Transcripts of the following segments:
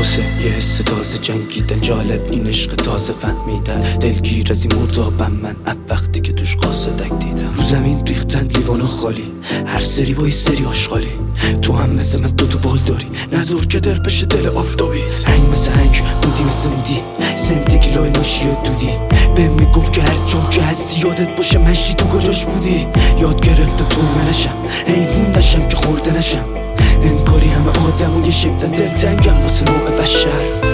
واسه یه حس تازه جنگیدن، جالب این عشق تازه فهمیدن، دلگیر از این مردابم من وقتی که توش قاصدک دیدم. رو زمین ریختن لیوانا خالی، هر سری با یه سری آشغالی، تو هم مثل من دوتا بال داری، نذار که در بشه دل آفتابیت. هنگ مثل هنگ، مودی مثل مودی، سنتگی لای ناشی دودی، به میگفت که هر جام که هستی یادت باشه مشتی تو کجاش بودی. یاد گرفتم تو نشم، حیوون نشم که خورده نشم، انگاری همه آدم و یه شکلن دلتنگم واسه نوع بشر.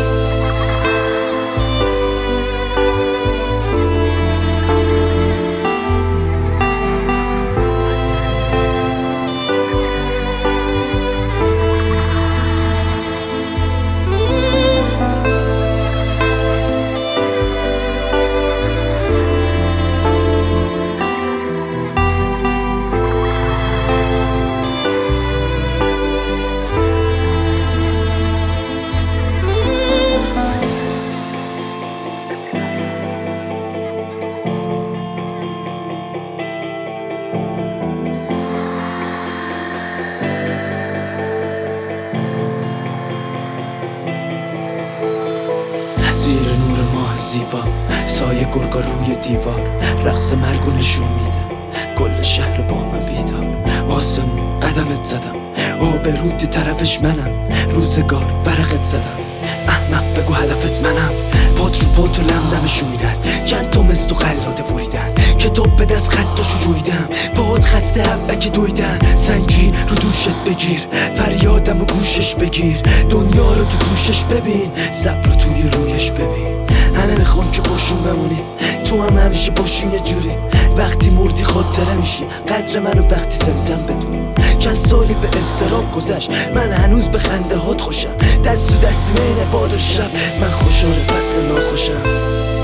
زیر نور ماه زیبا، سایه گرگا روی دیوار، رقص مرگو نشون میده، کل شهر با من بیدار. آسمون قدمت زدم، آبروت طرفش منم، روزگار ورقت زدم، احمق بگو هدفت منم. پات رو پات و لمدم شویدن، چند تا مثل تو خلاده بریدن، کتاب به دست خطاشو جویدم، پات خسته حبک دویدن. سنگین رو دوشت بگیر، فریادم و گوشش بگیر، دنیا رو تو گوشش ببین، صبر رو توی رویش ببین. همه میخوان که باشون بمونی، تو هم همیشه باشون یه جوری، وقتی مردی خاطره میشی، قدر منو وقتی زندم بدونی. چند سالی به اضطراب گذشت، من هنوز به خنده هات خوشم، دست تو دست بین باد و شب، من خوشحال فصل ناخوشم.